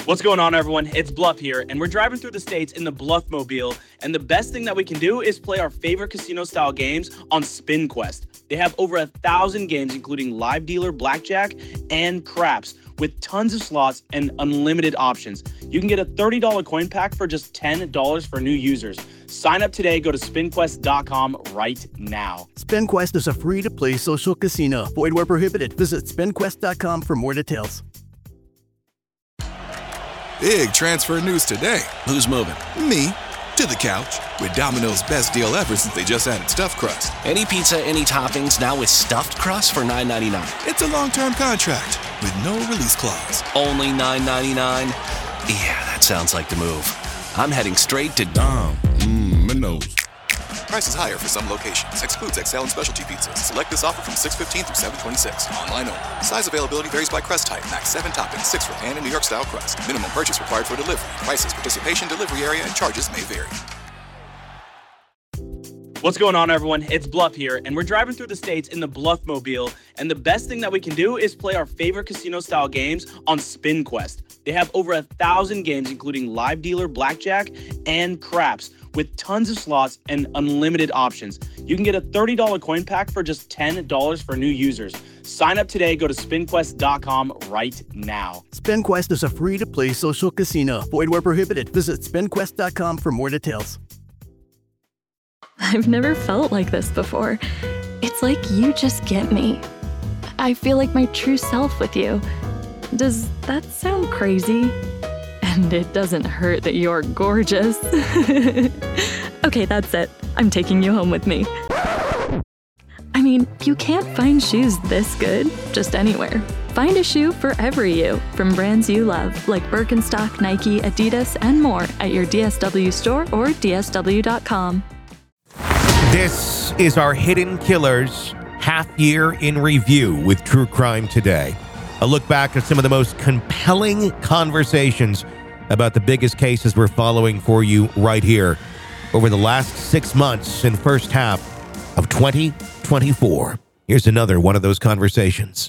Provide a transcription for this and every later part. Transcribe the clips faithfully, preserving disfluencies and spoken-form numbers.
What's going on, everyone? It's Bluff here, and we're driving through the states in the Bluffmobile, and the best thing that we can do is play our favorite casino-style games on SpinQuest. They have over a thousand games, including live dealer blackjack and craps, with tons of slots and unlimited options. You can get a thirty dollars coin pack for just ten dollars for new users. Sign up today. Go to spin quest dot com right now. SpinQuest is a free-to-play social casino. Void where prohibited. Visit spin quest dot com for more details. Big transfer news today. Who's moving? Me. To the couch. With Domino's best deal ever since they just added stuffed crust. Any pizza, any toppings, now with stuffed crust for nine ninety-nine. It's a long-term contract with no release clause. Only nine ninety-nine? Yeah, that sounds like the move. I'm heading straight to Dom. Mmm, Prices higher for some locations. Excludes X L and specialty pizzas. Select this offer from six fifteen through seven twenty-six. Online only. Size availability varies by crust type. Max seven toppings, six for pan and New York style crust. Minimum purchase required for delivery. Prices, participation, delivery area, and charges may vary. What's going on, everyone? It's Bluff here, and we're driving through the states in the Bluffmobile, and the best thing that we can do is play our favorite casino-style games on SpinQuest. They have over a thousand games, including live dealer blackjack and craps, with tons of slots and unlimited options. You can get a thirty dollars coin pack for just ten dollars for new users. Sign up today. Go to spin quest dot com right now. SpinQuest is a free-to-play social casino. Void where prohibited. Visit spin quest dot com for more details. I've never felt like this before. It's like you just get me. I feel like my true self with you. Does that sound crazy? And it doesn't hurt that you're gorgeous. Okay, that's it. I'm taking you home with me. I mean, you can't find shoes this good just anywhere. Find a shoe for every you from brands you love, like Birkenstock, Nike, Adidas, and more at your D S W store or D S W dot com. This is our Hidden Killers half year in review with True Crime Today. A look back at some of the most compelling conversations about the biggest cases we're following for you right here over the last six months and first half of twenty twenty-four. Here's another one of those conversations.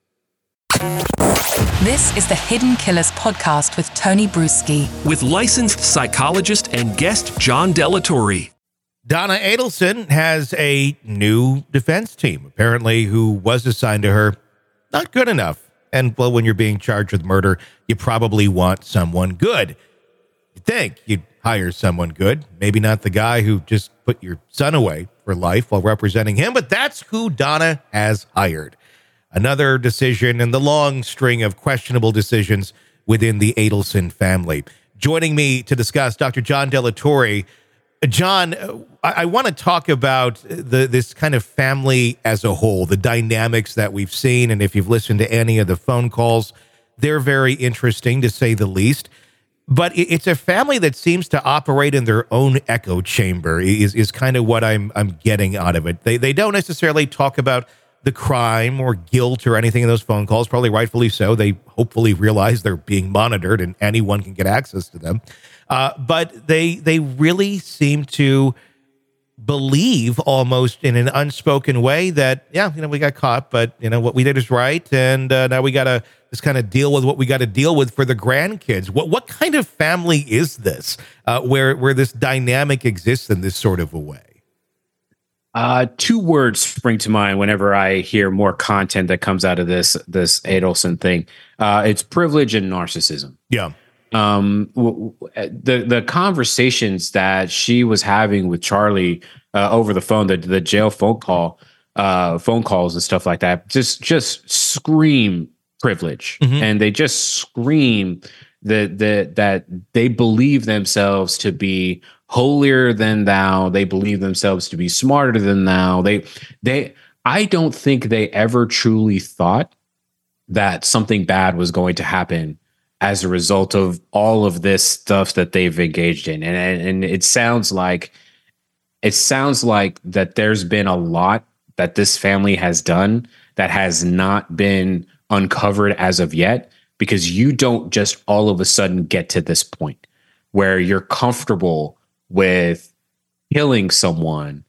This is the Hidden Killers podcast with Tony Bruski. With licensed psychologist and guest John Delatorre. Donna Adelson has a new defense team, apparently, who was assigned to her. Not good enough. And, well, when you're being charged with murder, you probably want someone good. You'd think you'd hire someone good. Maybe not the guy who just put your son away for life while representing him, but that's who Donna has hired. Another decision in the long string of questionable decisions within the Adelson family. Joining me to discuss, Doctor John Delatorre. John, I, I want to talk about the this kind of family as a whole, the dynamics that we've seen. And if you've listened to any of the phone calls, they're very interesting, to say the least. But it, it's a family that seems to operate in their own echo chamber, is, is kind of what I'm I'm getting out of it. They, they don't necessarily talk about the crime or guilt or anything in those phone calls, probably rightfully so. They hopefully realize they're being monitored and anyone can get access to them. Uh, but they they really seem to believe almost in an unspoken way that, yeah, you know, we got caught, but, you know, what we did is right. And uh, now we got to just kind of deal with what we got to deal with for the grandkids. What what kind of family is this uh, where, where this dynamic exists in this sort of a way? Uh, two words spring to mind whenever I hear more content that comes out of this this Adelson thing. Uh, it's privilege and narcissism. Yeah. Um, w- w- the the conversations that she was having with Charlie uh, over the phone, the the jail phone call, uh, phone calls and stuff like that, just just scream privilege, mm-hmm. and they just scream that that that they believe themselves to be holier than thou. They believe themselves to be smarter than thou. They they. I don't think they ever truly thought that something bad was going to happen as a result of all of this stuff that they've engaged in. And, and, and it sounds like, it sounds like that there's been a lot that this family has done that has not been uncovered as of yet, because you don't just all of a sudden get to this point where you're comfortable with killing someone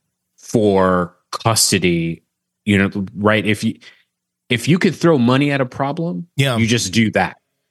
for custody, you know, right? If you, if you could throw money at a problem, yeah. you just do that.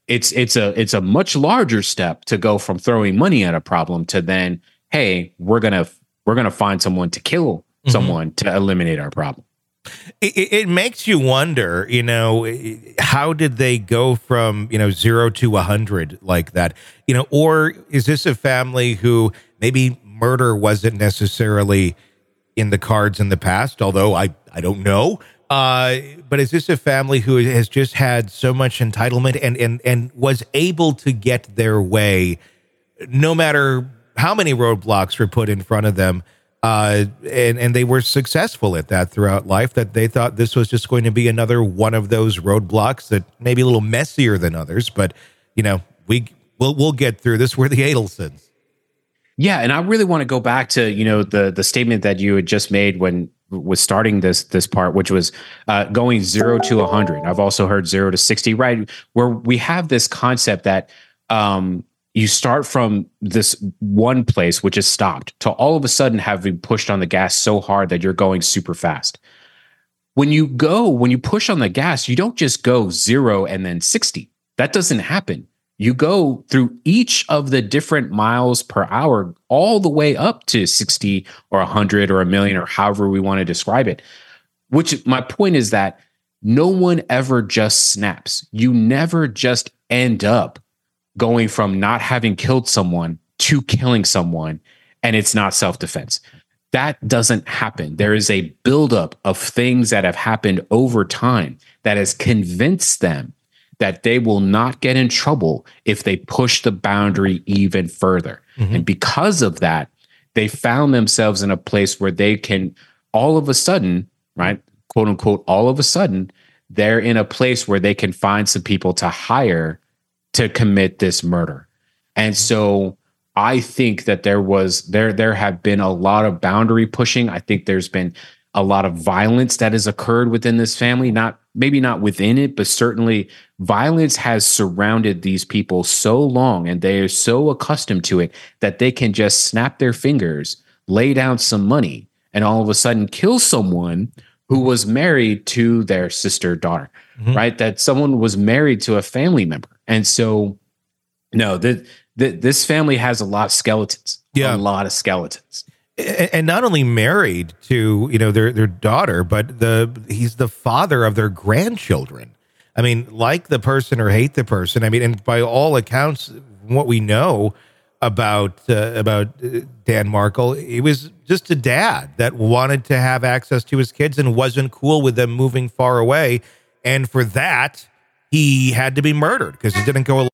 it's it's a it's a much larger step to go from throwing money at a problem to then, hey, we're gonna we're gonna find someone to kill mm-hmm. someone to eliminate our problem. It, it makes you wonder, you know, how did they go from, you know, zero to a hundred like that, you know, or is this a family who maybe murder wasn't necessarily in the cards in the past, although I, I don't know. Uh, but is this a family who has just had so much entitlement and, and, and was able to get their way no matter how many roadblocks were put in front of them? Uh, and, and they were successful at that throughout life, that they thought this was just going to be another one of those roadblocks that maybe a little messier than others, but you know, we we'll, we'll get through this. We're the Adelsons. Yeah. And I really want to go back to, you know, the, the statement that you had just made when was starting this, this part, which was uh, going zero to a hundred. I've also heard zero to sixty, right? Where we have this concept that, um, you start from this one place, which is stopped, to all of a sudden having pushed on the gas so hard that you're going super fast. When you go, when you push on the gas, you don't just go zero and then sixty. That doesn't happen. You go through each of the different miles per hour all the way up to sixty or one hundred or a million or however we want to describe it. Which my point is that no one ever just snaps. You never just end up going from not having killed someone to killing someone, and it's not self-defense. That doesn't happen. There is a buildup of things that have happened over time that has convinced them that they will not get in trouble if they push the boundary even further. Mm-hmm. And because of that, they found themselves in a place where they can all of a sudden, right, quote unquote, all of a sudden, they're in a place where they can find some people to hire to commit this murder. And so I think that there was there there have been a lot of boundary pushing. I think there's been a lot of violence that has occurred within this family, not maybe not within it, but certainly violence has surrounded these people so long, and they are so accustomed to it that they can just snap their fingers, lay down some money, and all of a sudden kill someone who was married to their sister daughter, mm-hmm. right? That someone was married to a family member. And so, no, the, the, this family has a lot of skeletons, yeah. a lot of skeletons. And not only married to, you know, their, their daughter, but the he's the father of their grandchildren. I mean, like the person or hate the person. I mean, and by all accounts, what we know about uh, about Dan Markel, he was just a dad that wanted to have access to his kids and wasn't cool with them moving far away. And for that, he had to be murdered because he didn't go along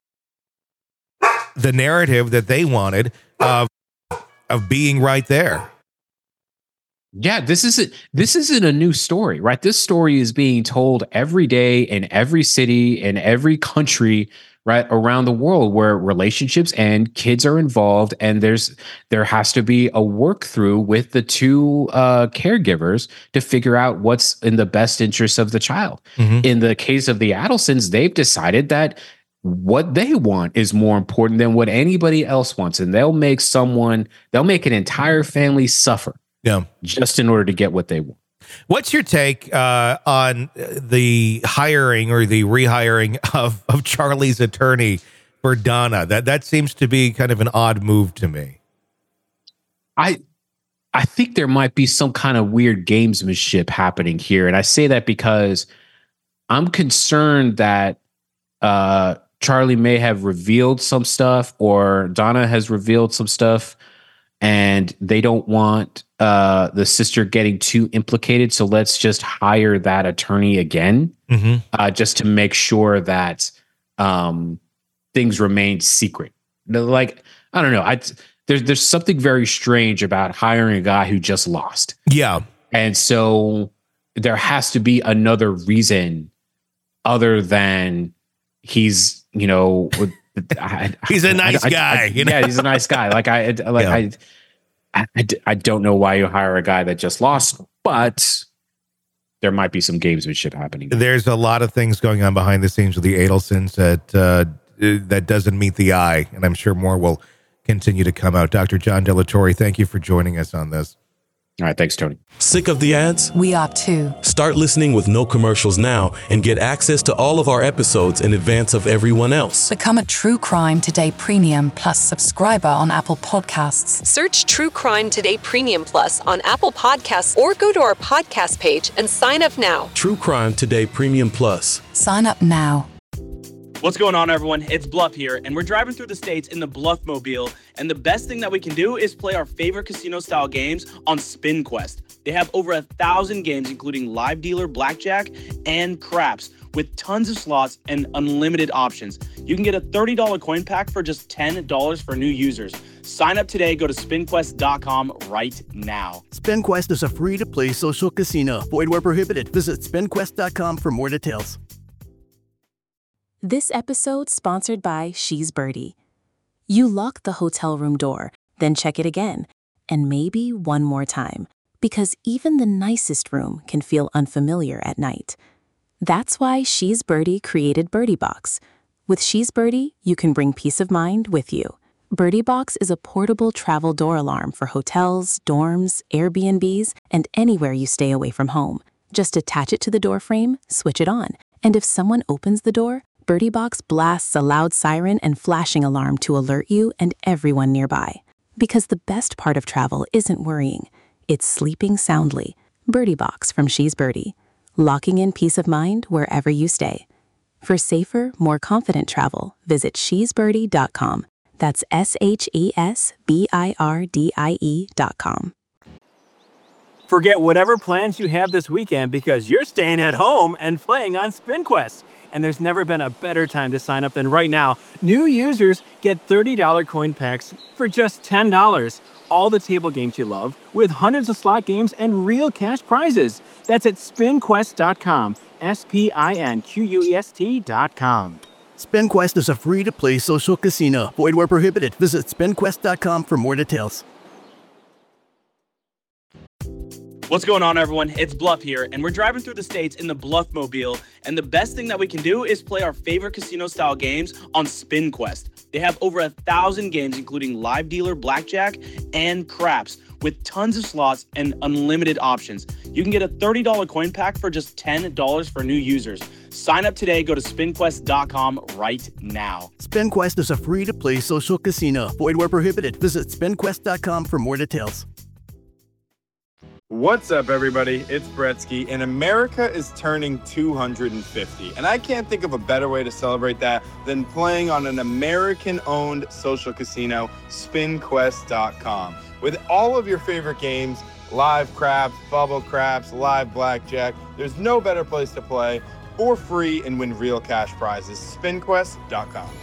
the narrative that they wanted of of being right there. Yeah, this isn't this isn't a new story, right? This story is being told every day in every city, in every country, right, around the world, where relationships and kids are involved, and there's there has to be a work through with the two uh, caregivers to figure out what's in the best interest of the child. Mm-hmm. In the case of the Adelsons, they've decided that what they want is more important than what anybody else wants, and they'll make someone, they'll make an entire family suffer, yeah, just in order to get what they want. What's your take uh, on the hiring or the rehiring of, of Charlie's attorney for Donna? That that seems to be kind of an odd move to me. I I think there might be some kind of weird gamesmanship happening here, and I say that because I'm concerned that uh, Charlie may have revealed some stuff, or Donna has revealed some stuff, and they don't want uh, the sister getting too implicated. So let's just hire that attorney again, mm-hmm. uh, just to make sure that um, things remain secret. Like, I don't know. I there's there's something very strange about hiring a guy who just lost. Yeah, and so there has to be another reason other than he's, you know, I, he's a nice I, guy. I, I, you know? Yeah, he's a nice guy. Like I, like yeah. I, I, I don't know why you hire a guy that just lost, but there might be some gamesmanship happening. There's a lot of things going on behind the scenes with the Adelsons that uh, that doesn't meet the eye, and I'm sure more will continue to come out. Doctor John Delatorre, thank you for joining us on this. All right. Thanks, Tony. Sick of the ads? We are too. Start listening with no commercials now and get access to all of our episodes in advance of everyone else. Become a True Crime Today Premium Plus subscriber on Apple Podcasts. Search True Crime Today Premium Plus on Apple Podcasts or go to our podcast page and sign up now. True Crime Today Premium Plus. Sign up now. What's going on, everyone? It's Bluff here, and we're driving through the states in the Bluff Mobile, and the best thing that we can do is play our favorite casino-style games on Spin Quest. They have over a thousand games, including live dealer, blackjack, and craps, with tons of slots and unlimited options. You can get a thirty dollars coin pack for just ten dollars for new users. Sign up today. Go to spin quest dot com right now. SpinQuest is a free-to-play social casino. Void where prohibited. Visit spin quest dot com for more details. This episode sponsored by She's Birdie. You lock the hotel room door, then check it again, and maybe one more time, because even the nicest room can feel unfamiliar at night. That's why She's Birdie created Birdie Box. With She's Birdie, you can bring peace of mind with you. Birdie Box is a portable travel door alarm for hotels, dorms, Airbnbs, and anywhere you stay away from home. Just attach it to the door frame, switch it on, and if someone opens the door, Birdie Box blasts a loud siren and flashing alarm to alert you and everyone nearby. Because the best part of travel isn't worrying, it's sleeping soundly. Birdie Box from She's Birdie, locking in peace of mind wherever you stay. For safer, more confident travel, visit she's birdie dot com. That's S H E S B I R D I E dot com. Forget whatever plans you have this weekend because you're staying at home and playing on SpinQuest. And there's never been a better time to sign up than right now. New users get thirty dollars coin packs for just ten dollars. All the table games you love, with hundreds of slot games and real cash prizes. That's at spin quest dot com. S P I N Q U E S T dot com. SpinQuest is a free-to-play social casino. Void where prohibited. Visit spin quest dot com for more details. What's going on, everyone? It's Bluff here, and we're driving through the states in the Bluff Mobile, and the best thing that we can do is play our favorite casino-style games on Spin Quest. They have over a thousand games, including live dealer, blackjack, and craps, with tons of slots and unlimited options. You can get a thirty dollars coin pack for just ten dollars for new users. Sign up today. Go to spin quest dot com right now. SpinQuest is a free-to-play social casino. Void where prohibited. Visit spin quest dot com for more details. What's up, everybody? It's Bretsky, and America is turning two hundred fifty. And I can't think of a better way to celebrate that than playing on an American-owned social casino, spin quest dot com. With all of your favorite games, live craps, bubble craps, live blackjack, there's no better place to play for free and win real cash prizes. spin quest dot com.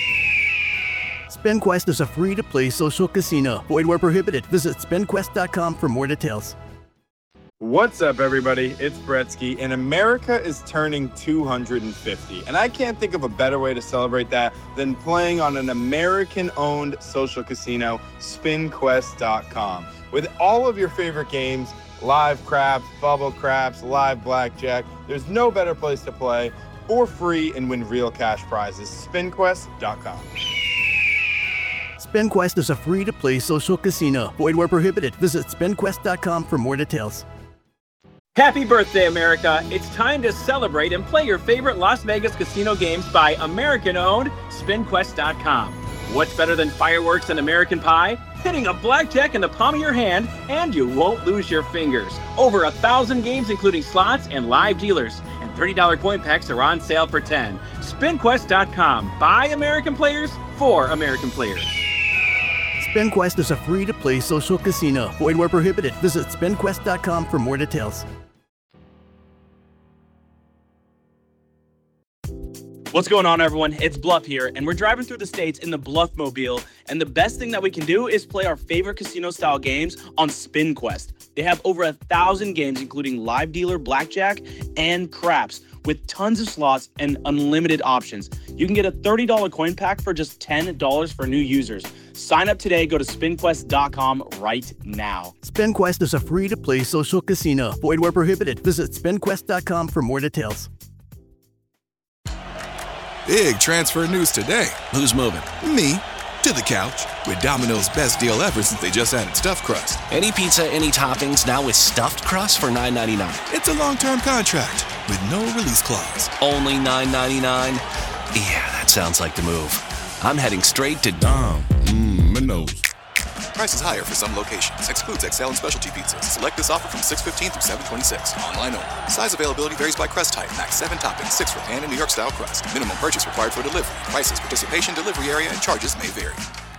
SpinQuest is a free-to-play social casino. Void where prohibited. Visit spin quest dot com for more details. What's up, everybody? It's Bretsky, and America is turning two hundred fifty. And I can't think of a better way to celebrate that than playing on an American-owned social casino, spin quest dot com. With all of your favorite games, live craps, bubble craps, live blackjack, there's no better place to play for free and win real cash prizes. spin quest dot com. SpinQuest is a free-to-play social casino. Void where prohibited. Visit spin quest dot com for more details. Happy birthday, America! It's time to celebrate and play your favorite Las Vegas casino games by American-owned spin quest dot com. What's better than fireworks and American pie? Hitting a blackjack in the palm of your hand, and you won't lose your fingers. Over a thousand games, including slots and live dealers. And thirty dollars coin packs are on sale for ten dollars. spin quest dot com. By American players, for American players. SpinQuest is a free-to-play social casino. Void where prohibited. Visit spin quest dot com for more details. What's going on, everyone? It's Bluff here, and we're driving through the states in the Bluff Mobile, and the best thing that we can do is play our favorite casino-style games on Spin Quest. They have over a thousand games, including live dealer, blackjack, and craps, with tons of slots and unlimited options. You can get a thirty dollars coin pack for just ten dollars for new users. Sign up today. Go to spin quest dot com right now. SpinQuest is a free-to-play social casino. Void where prohibited. Visit spin quest dot com for more details. Big transfer news today. Who's moving? Me. To the couch with Domino's best deal ever since they just added stuffed crust. Any pizza, any toppings, now with stuffed crust for nine ninety-nine. It's a long-term contract with no release clause. Only nine ninety-nine? Yeah, that sounds like the move. I'm heading straight to Domino's. Prices higher for some locations. Excludes X L and specialty pizzas. Select this offer from six fifteen through seven twenty-six. Online only. Size availability varies by crust type. Max seven toppings, six for pan and New York style crust. Minimum purchase required for delivery. Prices, participation, delivery area, and charges may vary.